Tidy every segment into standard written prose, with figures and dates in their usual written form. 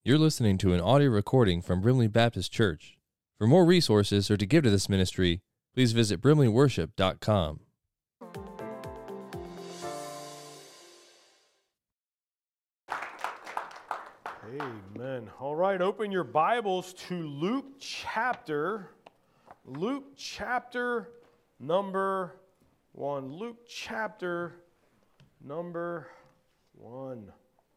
You're listening to an audio recording from Brimley Baptist Church. For more resources or to give to this ministry, please visit brimleyworship.com. Amen. All right, open your Bibles to Luke chapter number 1. Luke chapter number 1.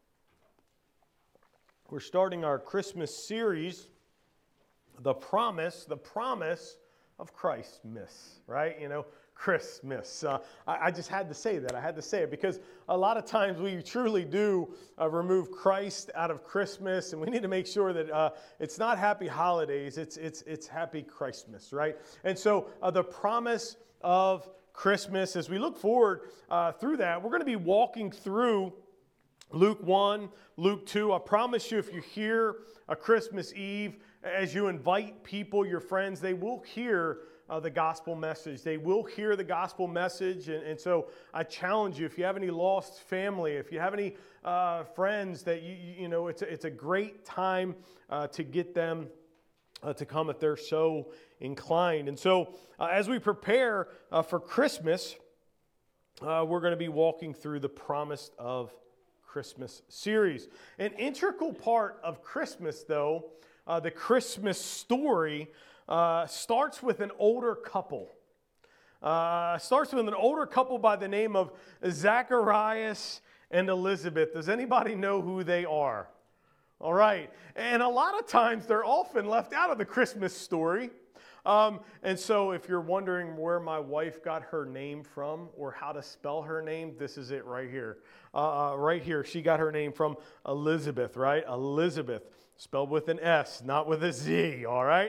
We're starting our Christmas series, The Promise of Christmas, right? You know, Christmas. I just had to say that. I had to say it because a lot of times we truly do remove Christ out of Christmas, and we need to make sure that it's not happy holidays, it's happy Christmas, right? And so the promise of Christmas, as we look forward through that, we're going to be walking through Luke 1, Luke 2. I promise you, if you're here Christmas Eve, as you invite people, your friends, they will hear the gospel message. They will hear the gospel message. And so I challenge you, if you have any lost family, if you have any friends that you know, it's a great time to get them to come if they're so inclined. And so as we prepare for Christmas, we're going to be walking through the Promise of Christmas series. An integral part of Christmas, though, the Christmas story, starts with an older couple. Starts with an older couple by the name of Zacharias and Elizabeth. Does anybody know who they are? All right. And a lot of times they're often left out of the Christmas story. And so if you're wondering where my wife got her name from or how to spell her name, this is it right here. Right here, she got her name from Elizabeth, right? Elizabeth, spelled with an S, not with a Z, all right?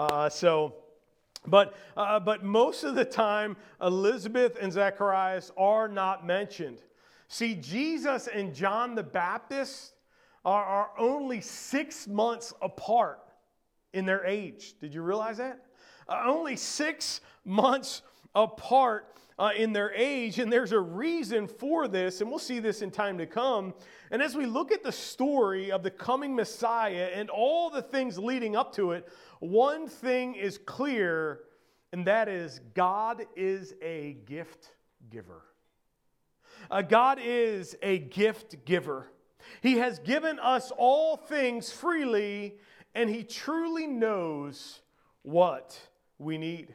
But most of the time, Elizabeth and Zacharias are not mentioned. See, Jesus and John the Baptist are only 6 months apart in their age. Did you realize that? Only 6 months apart in their age, and there's a reason for this, and we'll see this in time to come. And as we look at the story of the coming Messiah and all the things leading up to it, one thing is clear, and that is God is a gift giver. God is a gift giver. He has given us all things freely, and He truly knows what we need.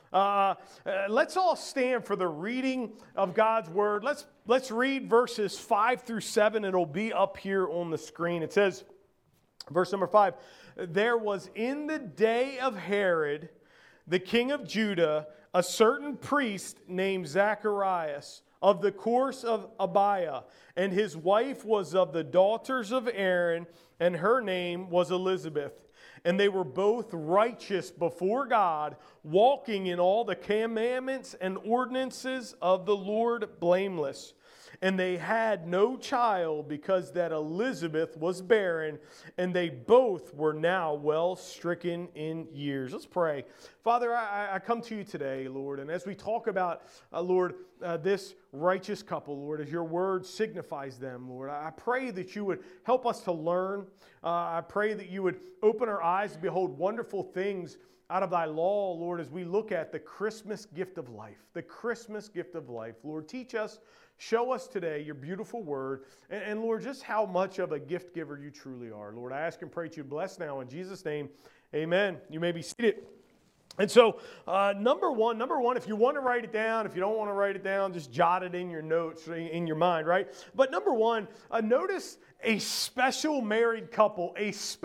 Let's all stand for the reading of God's Word. Let's read verses 5 through 7. It'll be up here on the screen. It says, verse number 5, "There was in the day of Herod, the king of Judah, a certain priest named Zacharias, of the course of Abiah, and his wife was of the daughters of Aaron, and her name was Elizabeth. And they were both righteous before God, walking in all the commandments and ordinances of the Lord blameless. And they had no child because that Elizabeth was barren, and they both were now well stricken in years." Let's pray. Father, I come to you today, Lord, and as we talk about, Lord, this righteous couple, Lord, as your word signifies them, Lord, I pray that you would help us to learn. I pray that you would open our eyes to behold wonderful things out of thy law, Lord, as we look at the Christmas gift of life, the Christmas gift of life. Lord, teach us, show us today your beautiful word, and Lord, just how much of a gift giver you truly are. Lord, I ask and pray that you bless now in Jesus' name, amen. You may be seated. And so, number one, if you want to write it down, if you don't want to write it down, just jot it in your notes, in your mind, right? But number one, notice a special married couple, It's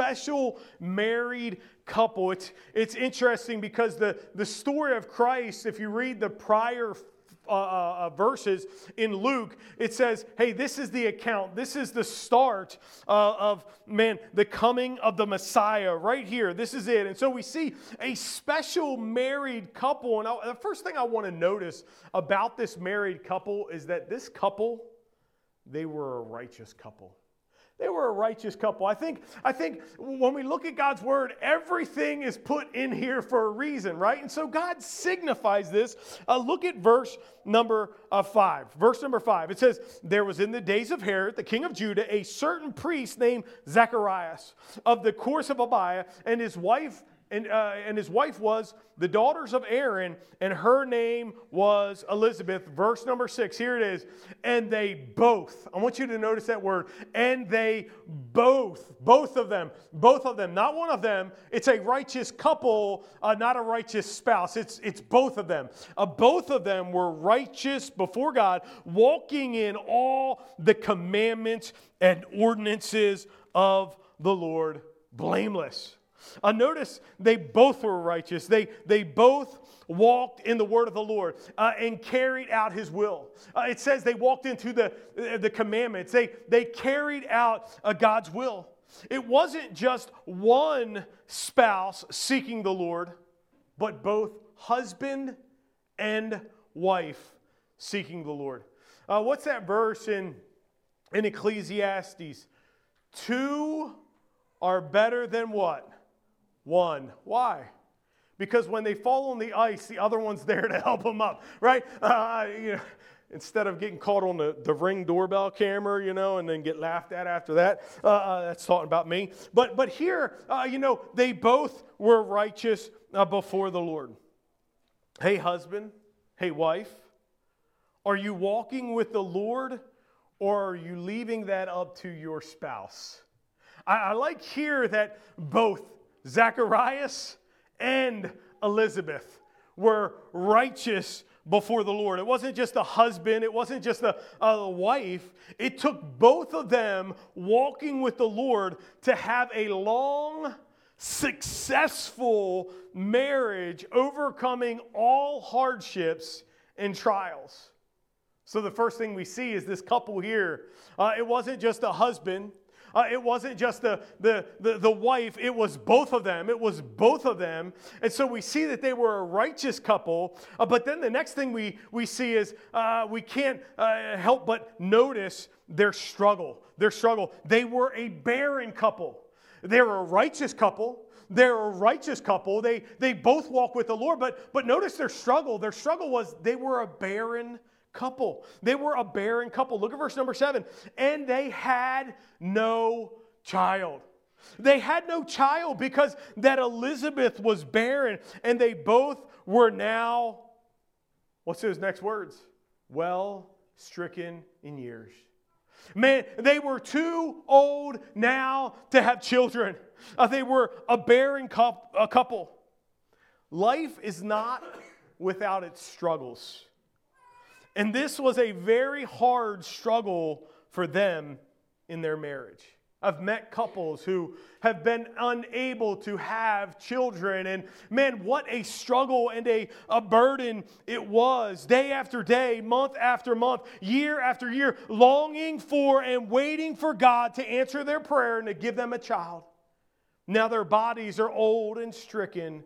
interesting because the story of Christ, if you read the prior verses in Luke, it says, hey, this is the account. This is the start of the coming of the Messiah right here. This is it. And so we see a special married couple. And the first thing I want to notice about this married couple is that this couple, they were a righteous couple. They were a righteous couple. I think when we look at God's word, everything is put in here for a reason, right? And so God signifies this. Look at verse number 5. Verse number 5. It says, there was in the days of Herod, the king of Judah, a certain priest named Zacharias of the course of Abiah, and his wife was the daughters of Aaron, and her name was Elizabeth. Verse number 6, here it is. And they both, I want you to notice that word, and they both of them, not one of them. It's a righteous couple, not a righteous spouse. It's both of them. Both of them were righteous before God, walking in all the commandments and ordinances of the Lord, blameless. Notice they both were righteous. They both walked in the word of the Lord and carried out his will. It says they walked into the commandments. They carried out God's will. It wasn't just one spouse seeking the Lord, but both husband and wife seeking the Lord. What's that verse in Ecclesiastes? 2 are better than what? 1. Why? Because when they fall on the ice, the other one's there to help them up, right? Instead of getting caught on the Ring doorbell camera, and then get laughed at after that. That's talking about me. But here, they both were righteous before the Lord. Hey, husband. Hey, wife. Are you walking with the Lord, or are you leaving that up to your spouse? I like here that both Zacharias and Elizabeth were righteous before the Lord. It wasn't just a husband. It wasn't just a wife. It took both of them walking with the Lord to have a long, successful marriage, overcoming all hardships and trials. So the first thing we see is this couple here. It wasn't just a husband. It wasn't just the wife, it was both of them. It was both of them. And so we see that they were a righteous couple. But then the next thing we see is we can't help but notice their struggle. They were a barren couple. They were a righteous couple. They're a righteous couple. They both walk with the Lord. But notice their struggle. Their struggle was they were a barren couple. They were a barren couple. Look at verse number 7. And they had no child. They had no child because that Elizabeth was barren, and they both were now, what's his next words? Well stricken in years. Man, they were too old now to have children. They were a barren couple. Life is not without its struggles. And this was a very hard struggle for them in their marriage. I've met couples who have been unable to have children. And man, what a struggle and a burden it was. Day after day, month after month, year after year, longing for and waiting for God to answer their prayer and to give them a child. Now their bodies are old and stricken,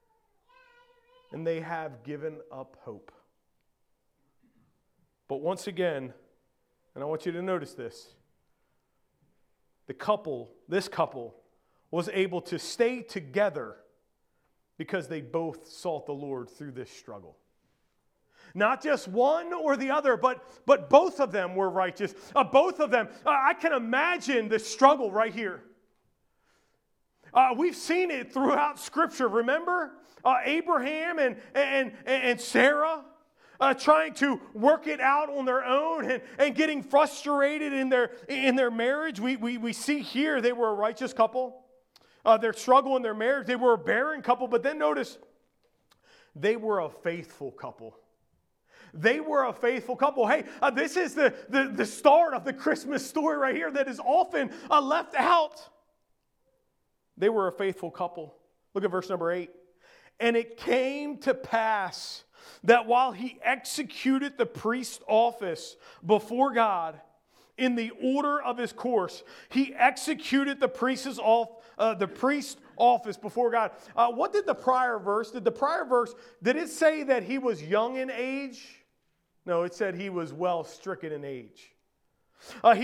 and they have given up hope. But once again, and I want you to notice this, this couple was able to stay together because they both sought the Lord through this struggle. Not just one or the other, but both of them were righteous. Both of them. I can imagine the struggle right here. We've seen it throughout Scripture. Remember Abraham and Sarah? Trying to work it out on their own and getting frustrated in their marriage. We see here they were a righteous couple. Their struggle in their marriage, they were a barren couple. But then notice, they were a faithful couple. They were a faithful couple. Hey, this is the start of the Christmas story right here that is often left out. They were a faithful couple. Look at verse number 8. And it came to pass that while he executed the priest's office before God in the order of his course, he executed the priest's office before God. What did the prior verse? Did it say that he was young in age? No, it said he was well stricken in age. He's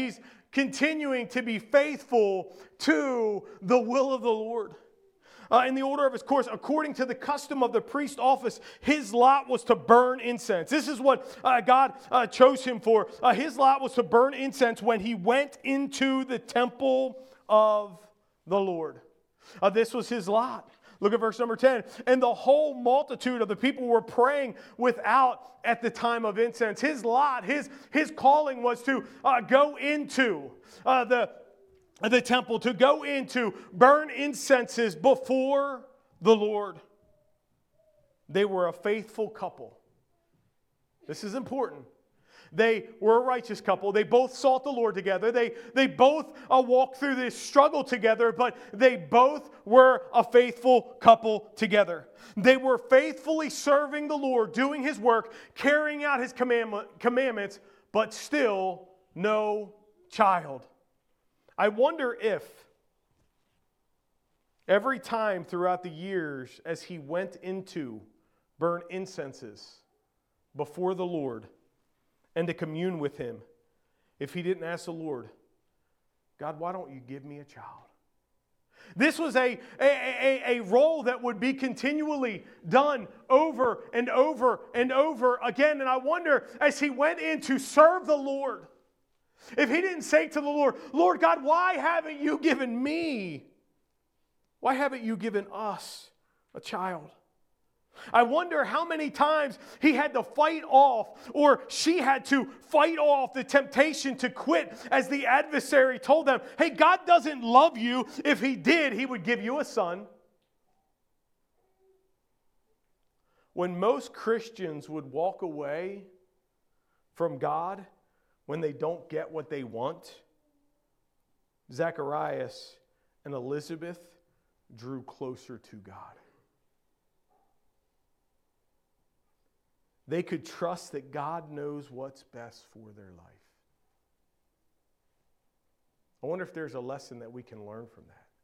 continuing to be faithful to the will of the Lord. In the order of his course, according to the custom of the priest office, his lot was to burn incense. This is what God chose him for. His lot was to burn incense when he went into the temple of the Lord. This was his lot. Look at verse number 10. And the whole multitude of the people were praying without at the time of incense. His lot, his calling was to go into the temple, to go into burn incenses before the Lord. They were a faithful couple. This is important. They were a righteous couple. They both sought the Lord together. They both walked through this struggle together, but they both were a faithful couple together. They were faithfully serving the Lord, doing his work, carrying out his commandments, but still no child. I wonder if every time throughout the years as he went into burn incenses before the Lord and to commune with him, if he didn't ask the Lord, God, why don't you give me a child? This was a role that would be continually done over and over and over again. And I wonder, as he went in to serve the Lord, if he didn't say to the Lord, Lord God, why haven't you given me? Why haven't you given us a child? I wonder how many times he had to fight off, or she had to fight off the temptation to quit, as the adversary told them, hey, God doesn't love you. If he did, he would give you a son. When most Christians would walk away from God when they don't get what they want, Zacharias and Elizabeth drew closer to God. They could trust that God knows what's best for their life. I wonder if there's a lesson that we can learn from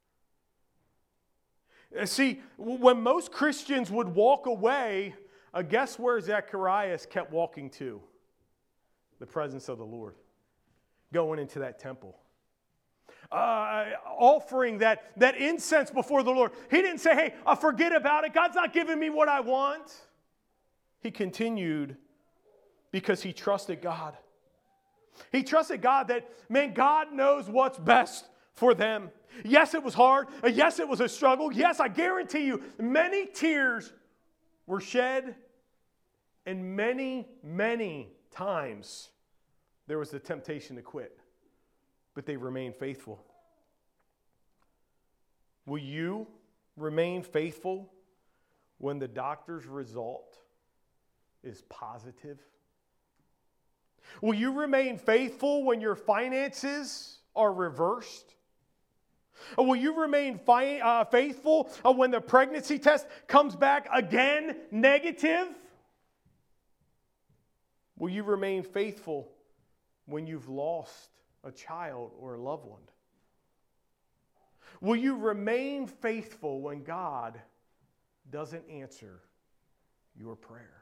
that. See, when most Christians would walk away, guess where Zacharias kept walking to? The presence of the Lord. Going into that temple. Offering that incense before the Lord. He didn't say, hey, I'll forget about it. God's not giving me what I want. He continued because he trusted God. He trusted God that, man, God knows what's best for them. Yes, it was hard. Yes, it was a struggle. Yes, I guarantee you, many tears were shed, and many, many times there was the temptation to quit, but they remained faithful. Will you remain faithful when the doctor's result is positive? Will you remain faithful when your finances are reversed? Or will you remain faithful when the pregnancy test comes back again negative? Will you remain faithful when you've lost a child or a loved one? Will you remain faithful when God doesn't answer your prayer?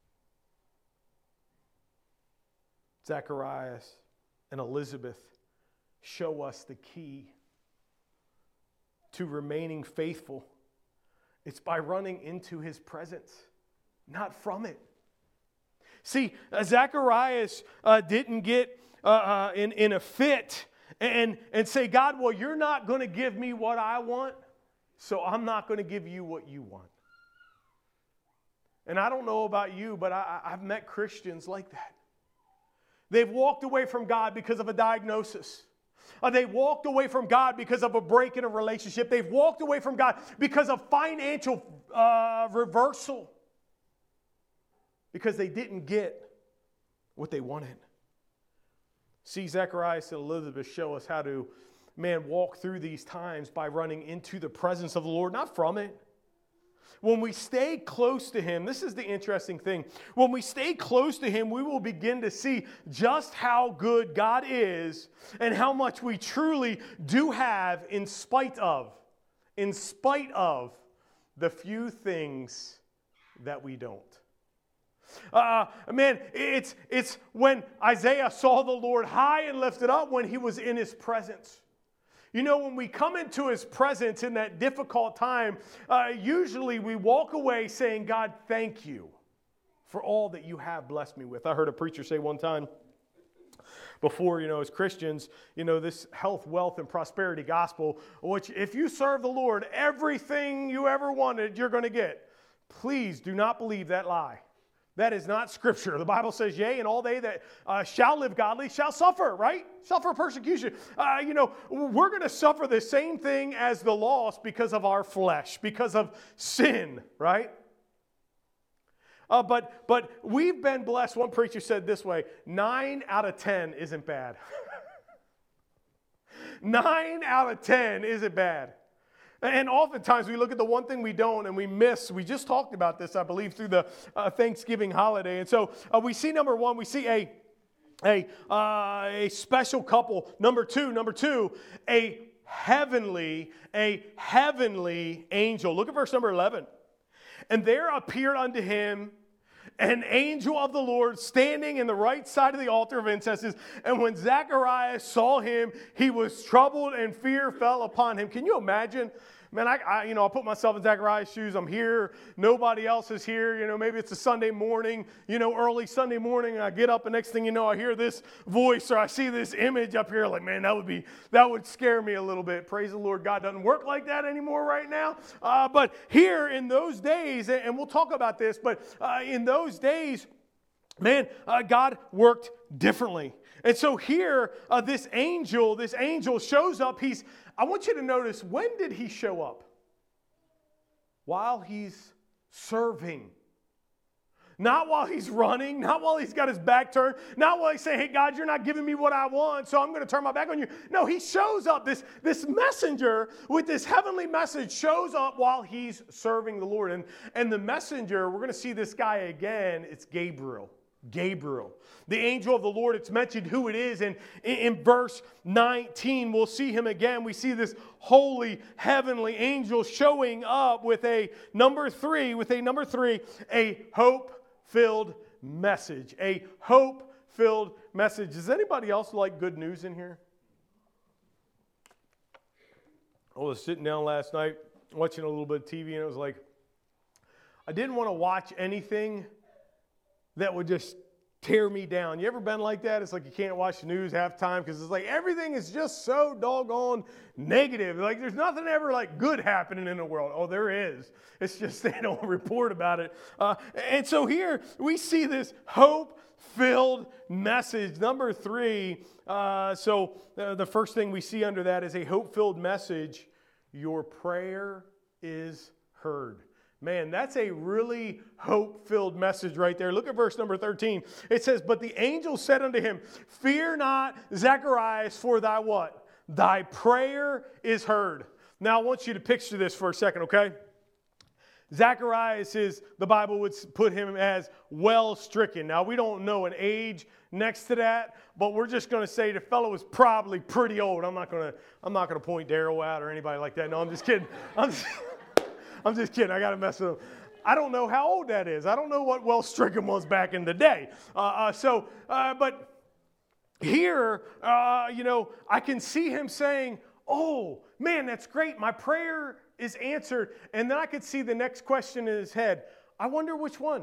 Zacharias and Elizabeth show us the key to remaining faithful. It's by running into his presence, not from it. See, Zacharias didn't get in a fit and say, God, well, you're not going to give me what I want, so I'm not going to give you what you want. And I don't know about you, but I've met Christians like that. They've walked away from God because of a diagnosis. They walked away from God because of a break in a relationship. They've walked away from God because of financial reversal. Because they didn't get what they wanted. See, Zacharias and Elizabeth show us how to, walk through these times by running into the presence of the Lord, not from it. When we stay close to him, this is the interesting thing. When we stay close to him, we will begin to see just how good God is and how much we truly do have in spite of the few things that we don't. Man, it's when Isaiah saw the Lord high and lifted up when he was in his presence. You know, when we come into his presence in that difficult time, usually we walk away saying, God, thank you for all that you have blessed me with. I heard a preacher say one time, before, as Christians, this health, wealth, and prosperity gospel, which if you serve the Lord, everything you ever wanted, you're going to get. Please do not believe that lie. That is not Scripture. The Bible says, yea, and all they that shall live godly shall suffer, right? Suffer persecution. We're going to suffer the same thing as the lost because of our flesh, because of sin, right? But we've been blessed. One preacher said this way, 9 out of 10 isn't bad. 9 out of 10 isn't bad. And oftentimes we look at the one thing we don't and we miss. We just talked about this, I believe, through the Thanksgiving holiday. And so we see, number one, we see a special couple. Number two, a heavenly angel. Look at verse number 11. And there appeared unto him an angel of the Lord standing in the right side of the altar of incense. And when Zacharias saw him, he was troubled and fear fell upon him. Can you imagine? Man, I put myself in Zacharias' shoes. I'm here. Nobody else is here. Maybe it's a Sunday morning, early Sunday morning. And I get up and next thing you know, I hear this voice or I see this image up here. Like, man, that would scare me a little bit. Praise the Lord. God doesn't work like that anymore right now. But here in those days, and we'll talk about this, but in those days, man, God worked differently. And so here, this angel shows up. I want you to notice, when did he show up? While he's serving. Not while he's running, not while he's got his back turned, not while he's saying, hey, God, you're not giving me what I want, so I'm going to turn my back on you. No, he shows up. This messenger with this heavenly message shows up while he's serving the Lord. And the messenger, we're going to see this guy again, it's Gabriel. The angel of the Lord, it's mentioned who it is. And in verse 19, we'll see him again. We see this holy heavenly angel showing up with a number three, a hope-filled message. A hope-filled message. Does anybody else like good news in here? I was sitting down last night watching a little bit of TV, and it was like, I didn't want to watch anything that would just tear me down. You ever been like that? It's like you can't watch the news half time because it's like everything is just so doggone negative. Like there's nothing ever like good happening in the world. Oh, there is. It's just they don't report about it. And so here we see this hope-filled message. Number three, the first thing we see under that is a hope-filled message. Your prayer is heard. Man, that's a really hope-filled message right there. Look at verse number 13. It says, but the angel said unto him, fear not, Zacharias, for thy what? Thy prayer is heard. Now, I want you to picture this for a second, okay? Zacharias the Bible would put him as well stricken. Now, we don't know an age next to that, but we're just going to say the fellow was probably pretty old. I'm not going to point Daryl out or anybody like that. No, I'm just kidding. I'm just kidding. I got to mess with him. I don't know how old that is. I don't know what well-stricken was back in the day. But here, I can see him saying, oh, man, that's great. My prayer is answered. And then I could see the next question in his head. I wonder which one.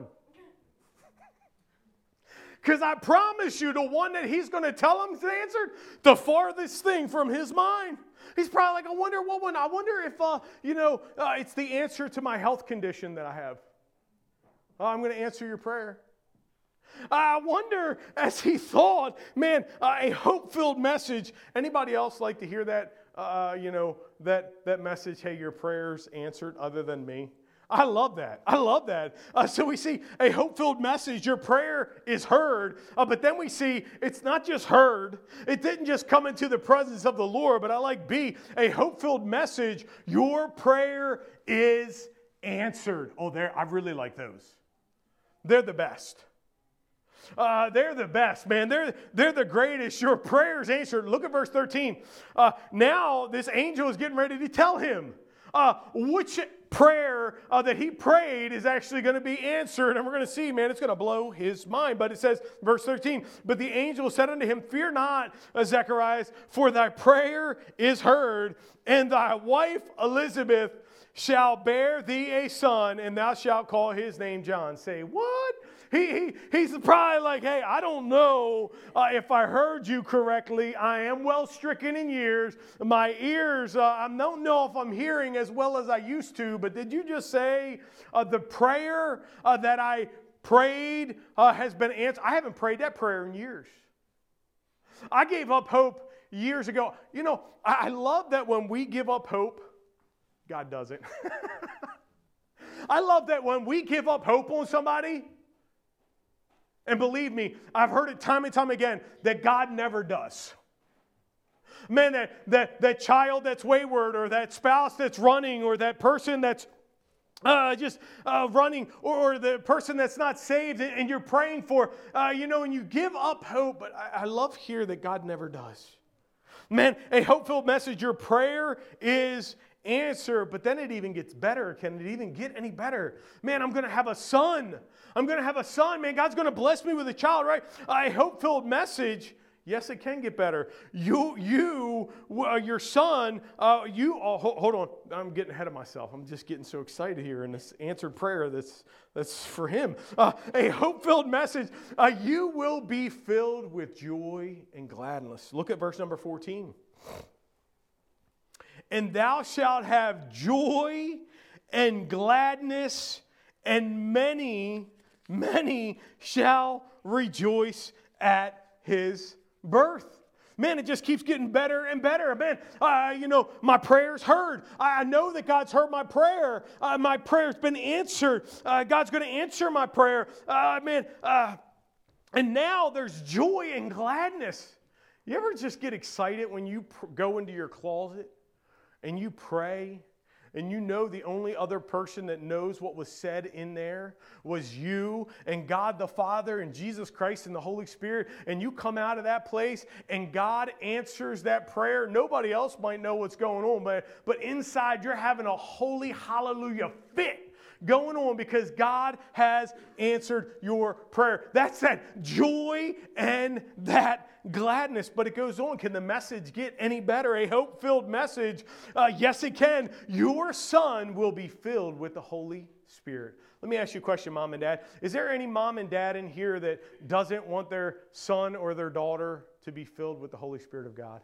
Because I promise you, the one that he's going to tell him is answered, the farthest thing from his mind. He's probably like, I wonder what one. I wonder if, it's the answer to my health condition that I have. I'm going to answer your prayer. I wonder, as he thought, man, a hope-filled message. Anybody else like to hear that, that message, hey, your prayer's answered other than me? I love that. So we see a hope-filled message. Your prayer is heard. But then we see it's not just heard. It didn't just come into the presence of the Lord. But I like B, a hope-filled message. Your prayer is answered. Oh, I really like those. They're the best. They're the best, man. They're the greatest. Your prayer is answered. Look at verse 13. Now this angel is getting ready to tell him. which prayer that he prayed is actually going to be answered. And we're going to see, man, it's going to blow his mind. But it says, verse 13, but the angel said unto him, fear not, Zacharias, for thy prayer is heard, and thy wife Elizabeth shall bear thee a son, and thou shalt call his name John. Say, what? He's probably like, hey, I don't know if I heard you correctly. I am well stricken in years. My ears, I don't know if I'm hearing as well as I used to, but did you just say the prayer that I prayed has been answered? I haven't prayed that prayer in years. I gave up hope years ago. You know, I love that when we give up hope, God doesn't. I love that when we give up hope on somebody, and believe me, I've heard it time and time again, that God never does. Man, that child that's wayward, or that spouse that's running, or that person that's running, or the person that's not saved and you're praying for, and you give up hope. But I love here that God never does. Man, a hope-filled message, your prayer is answer, but then it even gets better. Can it even get any better? Man, I'm going to have a son. I'm going to have a son. Man, God's going to bless me with a child, right? A hope-filled message. Yes, it can get better. Your son, hold on. I'm getting ahead of myself. I'm just getting so excited here in this answered prayer that's for him. A hope-filled message. You will be filled with joy and gladness. Look at verse number 14. And thou shalt have joy and gladness, and many shall rejoice at his birth. Man, it just keeps getting better and better. Man, my prayer's heard. I know that God's heard my prayer. My prayer's been answered. God's going to answer my prayer. And now there's joy and gladness. You ever just get excited when you go into your closet and you pray, and you know the only other person that knows what was said in there was you and God the Father and Jesus Christ and the Holy Spirit, and you come out of that place and God answers that prayer? Nobody else might know what's going on, but inside you're having a holy hallelujah fit going on because God has answered your prayer. That's that joy and that gladness. But it goes on. Can the message get any better? A hope-filled message. Yes, it can. Your son will be filled with the Holy Spirit. Let me ask you a question, Mom and Dad. Is there any mom and dad in here that doesn't want their son or their daughter to be filled with the Holy Spirit of God?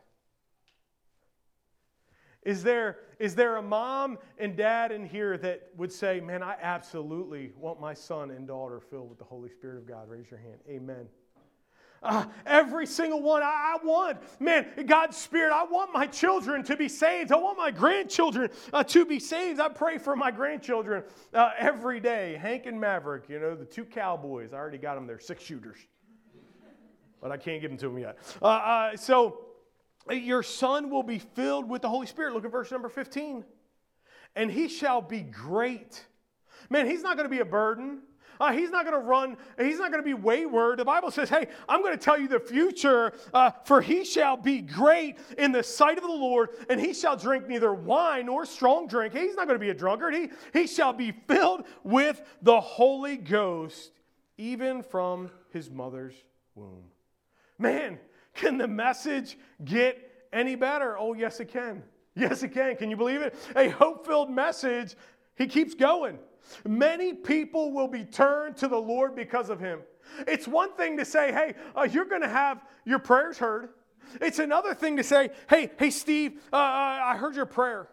Is there a mom and dad in here that would say, man, I absolutely want my son and daughter filled with the Holy Spirit of God? Raise your hand. Amen. Every single one. I want, man, God's Spirit. I want my children to be saved. I want my grandchildren to be saved. I pray for my grandchildren every day. Hank and Maverick, the two cowboys. I already got them there, 6-shooters. But I can't give them to them yet. So your son will be filled with the Holy Spirit. Look at verse number 15. And he shall be great. Man, he's not going to be a burden. He's not going to run. He's not going to be wayward. The Bible says, hey, I'm going to tell you the future. For he shall be great in the sight of the Lord, and he shall drink neither wine nor strong drink. He's not going to be a drunkard. He shall be filled with the Holy Ghost, even from his mother's womb. Man, can the message get any better? Oh, yes, it can. Yes, it can. Can you believe it? A hope-filled message. He keeps going. Many people will be turned to the Lord because of him. It's one thing to say, hey, you're going to have your prayers heard. It's another thing to say, hey, Steve, I heard your prayer.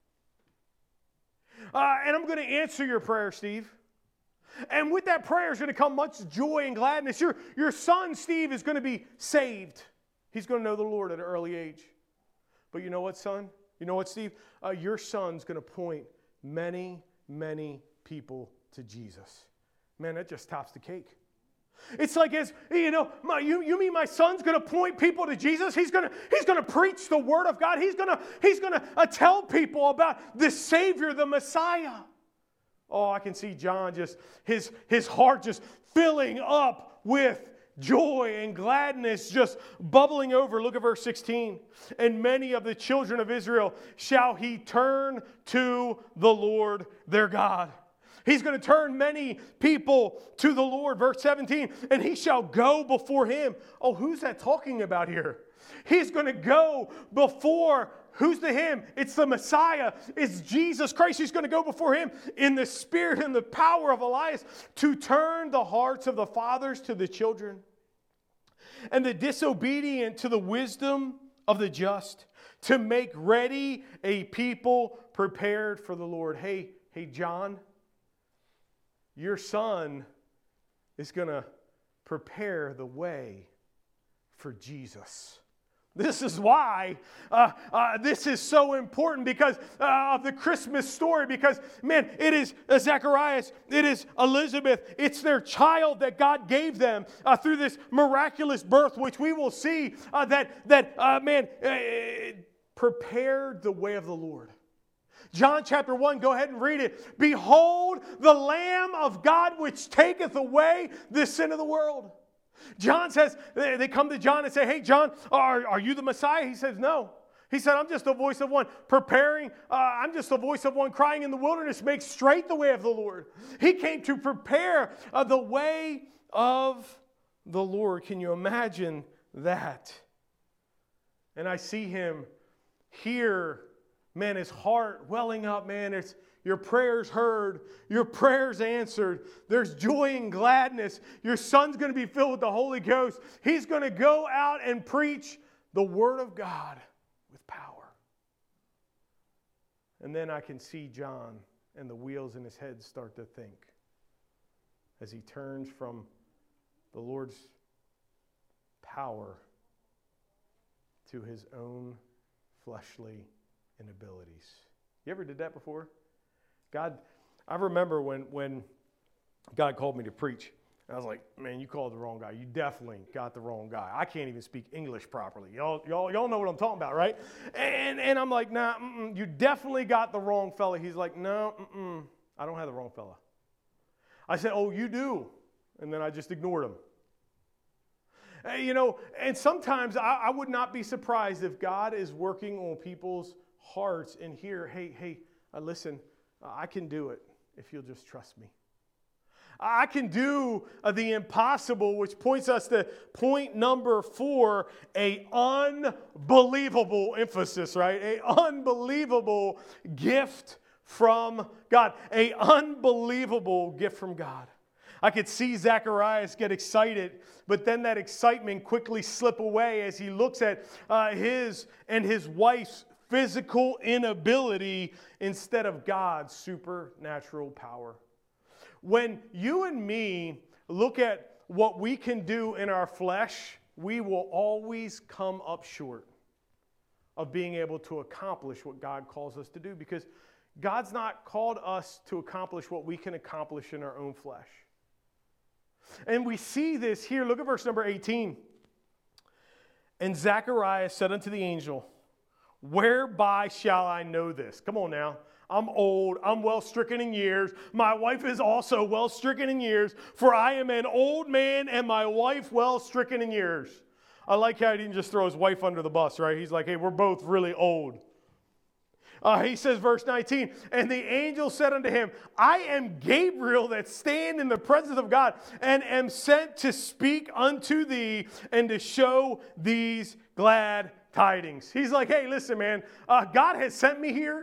And I'm going to answer your prayer, Steve. And with that prayer is going to come much joy and gladness. Your son, Steve, is going to be saved. He's going to know the Lord at an early age. But you know what, son? You know what, Steve? Your son's going to point many people to Jesus. Man, that just tops the cake. It's like, you mean my son's going to point people to Jesus? He's going to preach the Word of God. He's going to tell people about the Savior, the Messiah. Oh, I can see John his heart just filling up with joy and gladness just bubbling over. Look at verse 16. And many of the children of Israel shall he turn to the Lord their God. He's going to turn many people to the Lord. Verse 17, and he shall go before him. Oh, who's that talking about here? He's going to go before. Who's the him? It's the Messiah. It's Jesus Christ. He's going to go before him in the spirit and the power of Elias to turn the hearts of the fathers to the children and the disobedient to the wisdom of the just, to make ready a people prepared for the Lord. Hey, John, your son is going to prepare the way for Jesus. This is why this is so important because of the Christmas story. Because, man, it is Zacharias, it is Elizabeth, it's their child that God gave them through this miraculous birth, which we will see prepared the way of the Lord. John chapter 1, go ahead and read it. Behold, the Lamb of God which taketh away the sin of the world. John says, they come to John and say, hey, John, are you the Messiah? He says, no. He said, I'm just the voice of one preparing. I'm just the voice of one crying in the wilderness, make straight the way of the Lord. He came to prepare the way of the Lord. Can you imagine that? And I see him here, man, his heart welling up, man. It's your prayers heard, your prayers answered. There's joy and gladness. Your son's going to be filled with the Holy Ghost. He's going to go out and preach the Word of God with power. And then I can see John and the wheels in his head start to think as he turns from the Lord's power to his own fleshly inabilities. You ever did that before? God, I remember when God called me to preach. And I was like, man, you called the wrong guy. You definitely got the wrong guy. I can't even speak English properly. Y'all know what I'm talking about, right? And I'm like, nah, you definitely got the wrong fella. He's like, no, I don't have the wrong fella. I said, oh, you do. And then I just ignored him. And sometimes I would not be surprised if God is working on people's hearts and here, hey, listen, I can do it if you'll just trust me. I can do the impossible, which points us to point number 4, a unbelievable emphasis, right? A unbelievable gift from God. A unbelievable gift from God. I could see Zacharias get excited, but then that excitement quickly slip away as he looks at his and his wife's physical inability instead of God's supernatural power. When you and me look at what we can do in our flesh, we will always come up short of being able to accomplish what God calls us to do, because God's not called us to accomplish what we can accomplish in our own flesh. And we see this here. Look at verse number 18. And Zacharias said unto the angel, whereby shall I know this? Come on now. I'm old. I'm well stricken in years. My wife is also well stricken in years. For I am an old man and my wife well stricken in years. I like how he didn't just throw his wife under the bus, right? He's like, hey, we're both really old. He says, verse 19, and the angel said unto him, I am Gabriel that stand in the presence of God and am sent to speak unto thee and to show these glad tidings. He's like, hey, listen, man, God has sent me here.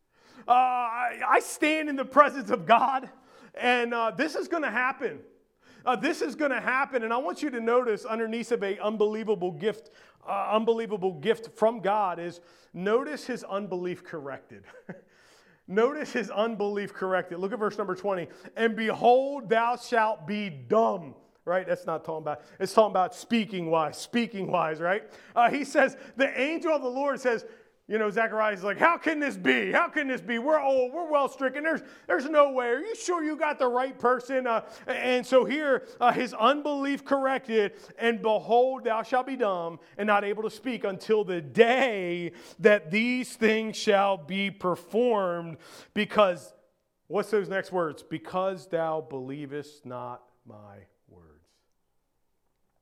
I stand in the presence of God, and this is going to happen. This is going to happen, and I want you to notice underneath of a unbelievable gift from God is notice his unbelief corrected. Notice his unbelief corrected. Look at verse number 20. And behold, thou shalt be dumb. Right? That's not talking about, it's talking about speaking wise, right? He says, the angel of the Lord says, Zacharias is like, how can this be? How can this be? We're old. We're well stricken. There's no way. Are you sure you got the right person? And so here, his unbelief corrected, and behold, thou shalt be dumb and not able to speak until the day that these things shall be performed, because, what's those next words? Because thou believest not my words.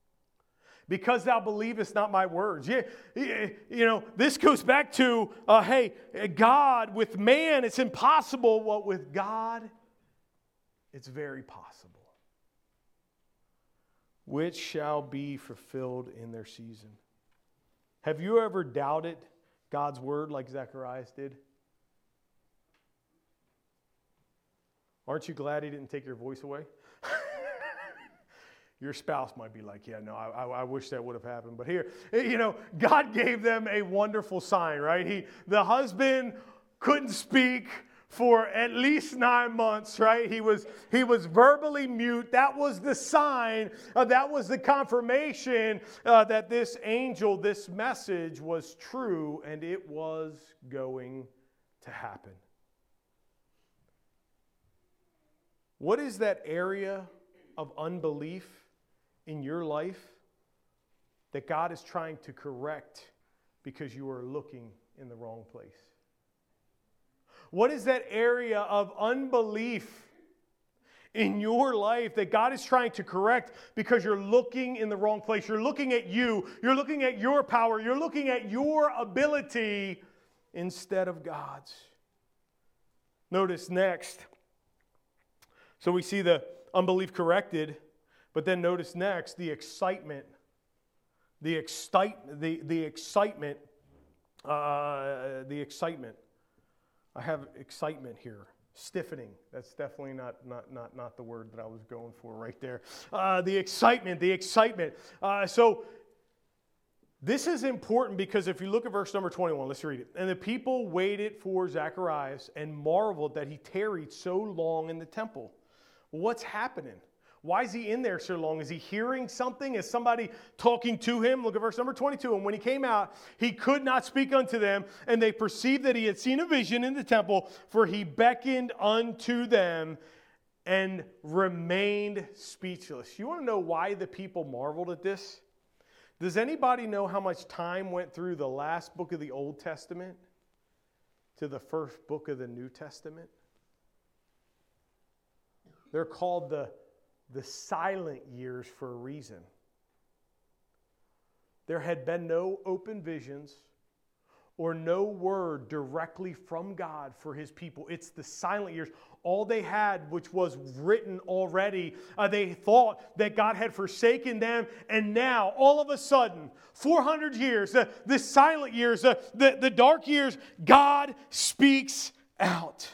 Because thou believest not my words. This goes back to, hey, God, with man, it's impossible. What with God, it's very possible. Which shall be fulfilled in their season. Have you ever doubted God's word like Zacharias did? Aren't you glad he didn't take your voice away? Your spouse might be like, yeah, no, I wish that would have happened. But here, God gave them a wonderful sign, right? The husband couldn't speak for at least 9 months, right? He was verbally mute. That was the sign, that was the confirmation that this angel, this message was true, and it was going to happen. What is that area of unbelief in your life that God is trying to correct because you are looking in the wrong place? What is that area of unbelief in your life that God is trying to correct because you're looking in the wrong place? You're looking at you. You're looking at your power. You're looking at your ability instead of God's. Notice next. So we see the unbelief corrected, but then notice next the excitement. The excitement. I have excitement here. Stiffening. That's definitely not the word that I was going for right there. The excitement. So this is important because if you look at verse number 21, let's read it. And the people waited for Zacharias and marveled that he tarried so long in the temple. What's happening? Why is he in there so long? Is he hearing something? Is somebody talking to him? Look at verse number 22. And when he came out, he could not speak unto them, and they perceived that he had seen a vision in the temple, for he beckoned unto them and remained speechless. You want to know why the people marveled at this? Does anybody know how much time went through the last book of the Old Testament to the first book of the New Testament? They're called the silent years for a reason. There had been no open visions or no word directly from God for his people. It's the silent years. All they had, which was written already, they thought that God had forsaken them, and now, all of a sudden, 400 years, the silent years, the dark years, God speaks out.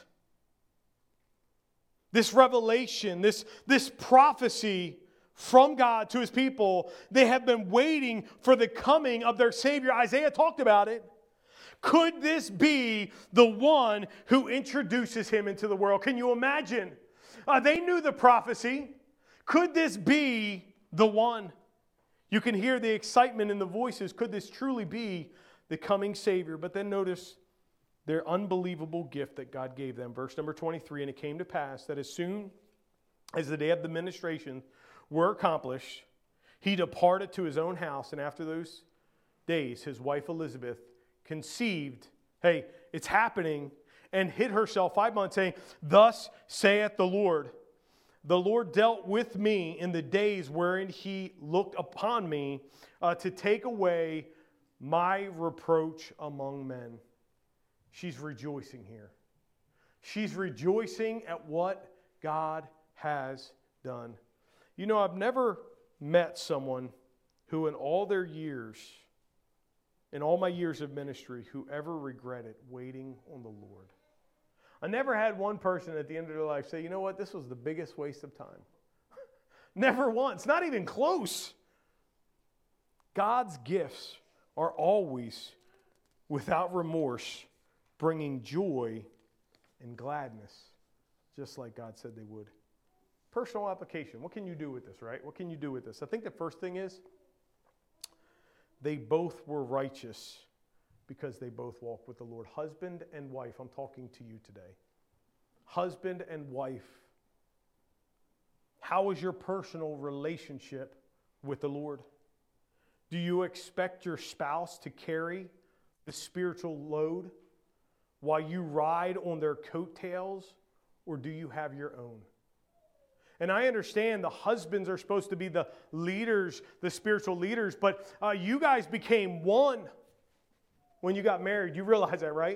This revelation, this prophecy from God to his people, they have been waiting for the coming of their Savior. Isaiah talked about it. Could this be the one who introduces him into the world? Can you imagine? They knew the prophecy. Could this be the one? You can hear the excitement in the voices. Could this truly be the coming Savior? But then notice their unbelievable gift that God gave them. Verse number 23, and it came to pass that as soon as the day of the ministration were accomplished, he departed to his own house, and after those days his wife Elizabeth conceived, hey, it's happening, and hid herself 5 months, saying, thus saith the Lord dealt with me in the days wherein he looked upon me to take away my reproach among men. She's rejoicing here. She's rejoicing at what God has done. You know, I've never met someone who in all my years of ministry, who ever regretted waiting on the Lord. I never had one person at the end of their life say, you know what, this was the biggest waste of time. Never once, not even close. God's gifts are always without remorse, bringing joy and gladness, just like God said they would. Personal application. What can you do with this, right? What can you do with this? I think the first thing is they both were righteous because they both walked with the Lord. Husband and wife, I'm talking to you today. Husband and wife. How is your personal relationship with the Lord? Do you expect your spouse to carry the spiritual load while you ride on their coattails, or do you have your own? And I understand the husbands are supposed to be the leaders, the spiritual leaders, but you guys became one when you got married. You realize that, right?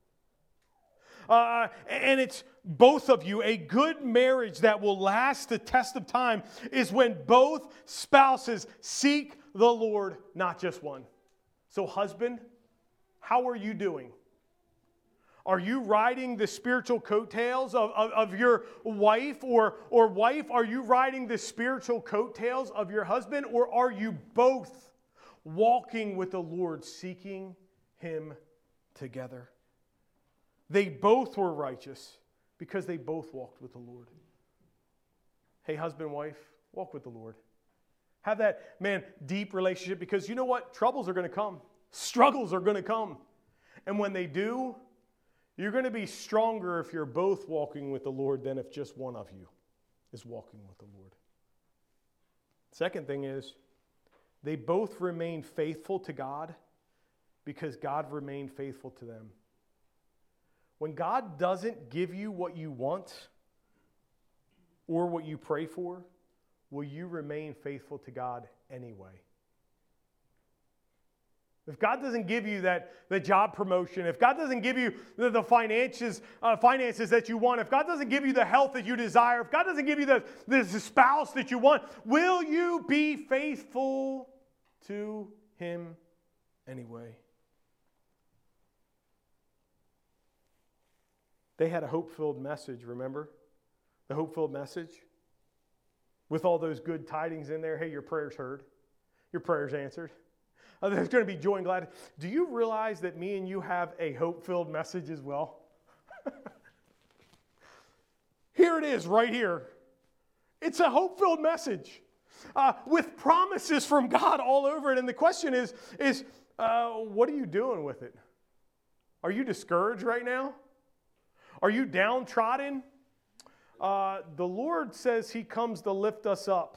And it's both of you. A good marriage that will last the test of time is when both spouses seek the Lord, not just one. So husband, how are you doing? Are you riding the spiritual coattails of your wife? Or wife, are you riding the spiritual coattails of your husband? Or are you both walking with the Lord, seeking Him together? They both were righteous because they both walked with the Lord. Hey, husband, wife, walk with the Lord. Have that, deep relationship, because you know what? Troubles are going to come. Struggles are going to come. And when they do, you're going to be stronger if you're both walking with the Lord than if just one of you is walking with the Lord. Second thing is, they both remained faithful to God because God remained faithful to them. When God doesn't give you what you want or what you pray for, will you remain faithful to God anyway? If God doesn't give you the job promotion, if God doesn't give you the finances that you want, if God doesn't give you the health that you desire, if God doesn't give you the spouse that you want, will you be faithful to Him anyway? They had a hope-filled message, remember? The hope-filled message? With all those good tidings in there. Hey, your prayers heard. Your prayers answered. There's going to be joy and gladness. Do you realize that me and you have a hope-filled message as well? Here it is, right here. It's a hope-filled message with promises from God all over it. And the question is what are you doing with it? Are you discouraged right now? Are you downtrodden? The Lord says He comes to lift us up.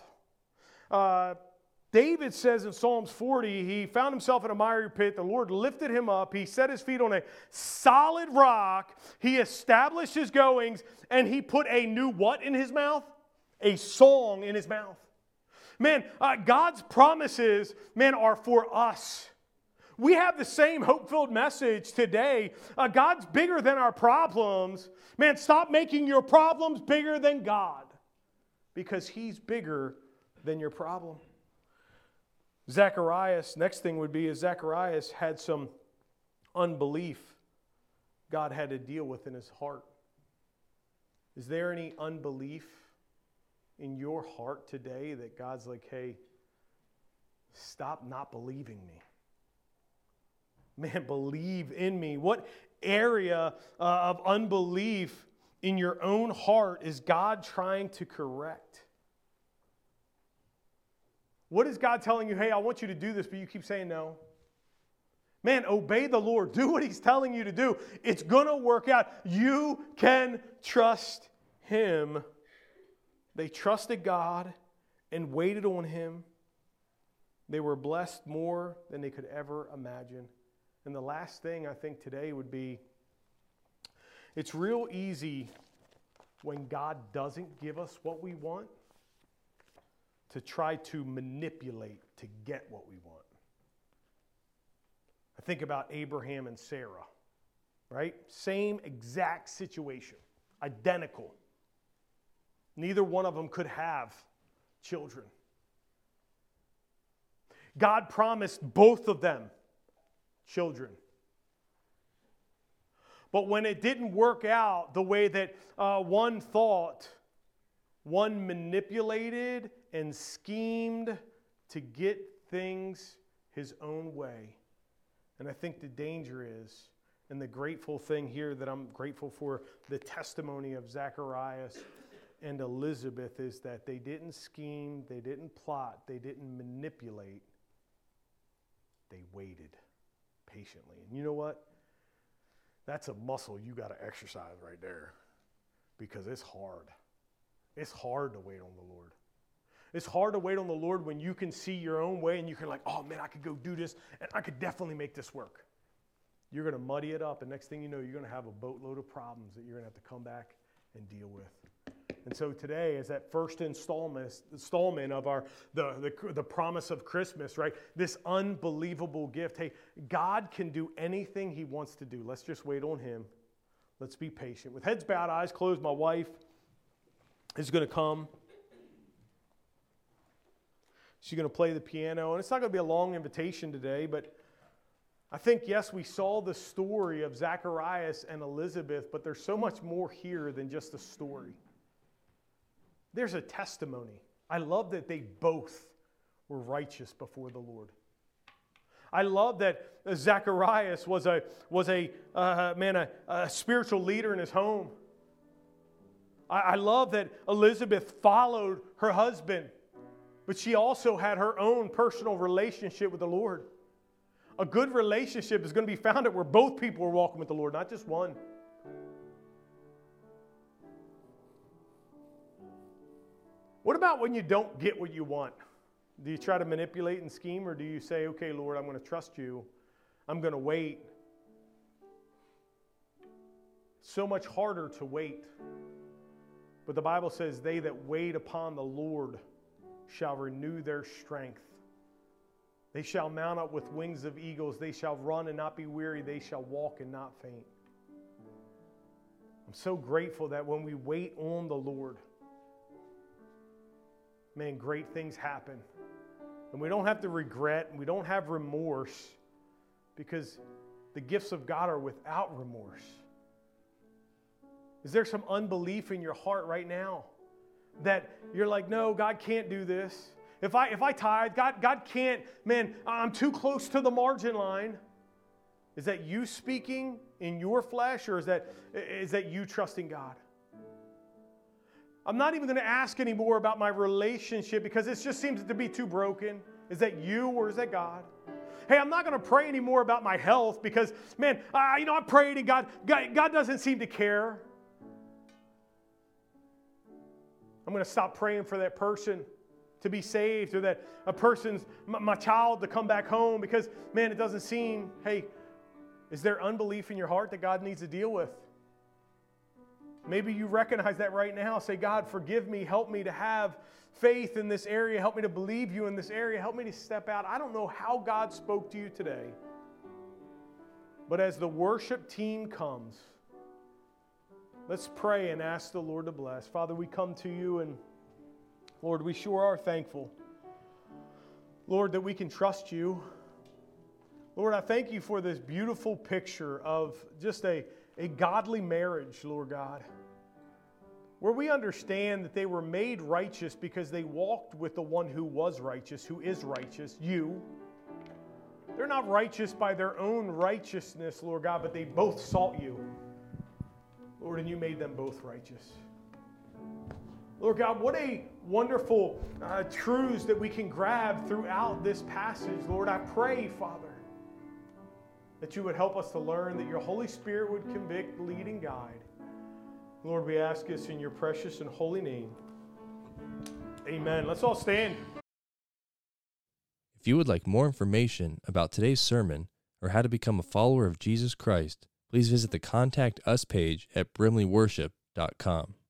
David says in Psalms 40, he found himself in a miry pit. The Lord lifted him up. He set his feet on a solid rock. He established his goings, and He put a new what in his mouth? A song in his mouth. God's promises, are for us. We have the same hope-filled message today. God's bigger than our problems. Stop making your problems bigger than God, because He's bigger than your problem. Zacharias, next thing would be, Zacharias had some unbelief God had to deal with in his heart. Is there any unbelief in your heart today that God's like, hey, stop not believing me? Believe in me. What area of unbelief in your own heart is God trying to correct? What is God telling you? Hey, I want you to do this, but you keep saying no. Obey the Lord. Do what He's telling you to do. It's going to work out. You can trust Him. They trusted God and waited on Him. They were blessed more than they could ever imagine. And the last thing I think today would be, it's real easy when God doesn't give us what we want to try to manipulate to get what we want. I think about Abraham and Sarah, right? Same exact situation, identical. Neither one of them could have children. God promised both of them children. But when it didn't work out the way that one thought, one manipulated and schemed to get things his own way. And I think the danger is, and the grateful thing here that I'm grateful for the testimony of Zacharias and Elizabeth is that they didn't scheme, they didn't plot, they didn't manipulate. They waited patiently. And you know what? That's a muscle you got to exercise right there, because it's hard. It's hard to wait on the Lord. It's hard to wait on the Lord when you can see your own way and you can I could go do this and I could definitely make this work. You're going to muddy it up, and next thing you know, you're going to have a boatload of problems that you're going to have to come back and deal with. And so today is that first installment of the promise of Christmas, right? This unbelievable gift. Hey, God can do anything He wants to do. Let's just wait on Him. Let's be patient. With heads bowed, eyes closed, my wife is going to come. She's going to play the piano. And it's not going to be a long invitation today, but I think, yes, we saw the story of Zacharias and Elizabeth, but there's so much more here than just a story. There's a testimony. I love that they both were righteous before the Lord. I love that Zacharias was a spiritual leader in his home. I love that Elizabeth followed her husband, but she also had her own personal relationship with the Lord. A good relationship is going to be found at where both people are walking with the Lord, not just one. What about when you don't get what you want? Do you try to manipulate and scheme, or do you say, okay, Lord, I'm going to trust you. I'm going to wait. So much harder to wait. But the Bible says, they that wait upon the Lord shall renew their strength. They shall mount up with wings of eagles. They shall run and not be weary. They shall walk and not faint. I'm so grateful that when we wait on the Lord, man, great things happen. And we don't have to regret, and we don't have remorse, because the gifts of God are without remorse. Is there some unbelief in your heart right now that you're like, no, God can't do this? If I tithe, God can't, man, I'm too close to the margin line. Is that you speaking in your flesh, or is that you trusting God? I'm not even going to ask anymore about my relationship because it just seems to be too broken. Is that you, or is that God? Hey, I'm not going to pray anymore about my health because, man, I prayed and God doesn't seem to care. I'm going to stop praying for that person to be saved, or that a person's, my child to come back home because, man, it doesn't seem, hey, is there unbelief in your heart that God needs to deal with? Maybe you recognize that right now. Say, God, forgive me. Help me to have faith in this area. Help me to believe you in this area. Help me to step out. I don't know how God spoke to you today. But as the worship team comes, let's pray and ask the Lord to bless. Father, we come to you, and Lord, we sure are thankful, Lord, that we can trust you. Lord, I thank you for this beautiful picture of just a godly marriage, Lord God, where we understand that they were made righteous because they walked with the one who was righteous, who is righteous, you. They're not righteous by their own righteousness, Lord God, but they both sought you, Lord, and you made them both righteous. Lord God, what a wonderful truths that we can grab throughout this passage. Lord, I pray, Father, that you would help us to learn, that your Holy Spirit would convict, lead, and guide. Lord, we ask this in your precious and holy name. Amen. Let's all stand. If you would like more information about today's sermon or how to become a follower of Jesus Christ, please visit the Contact Us page at brimleyworship.com.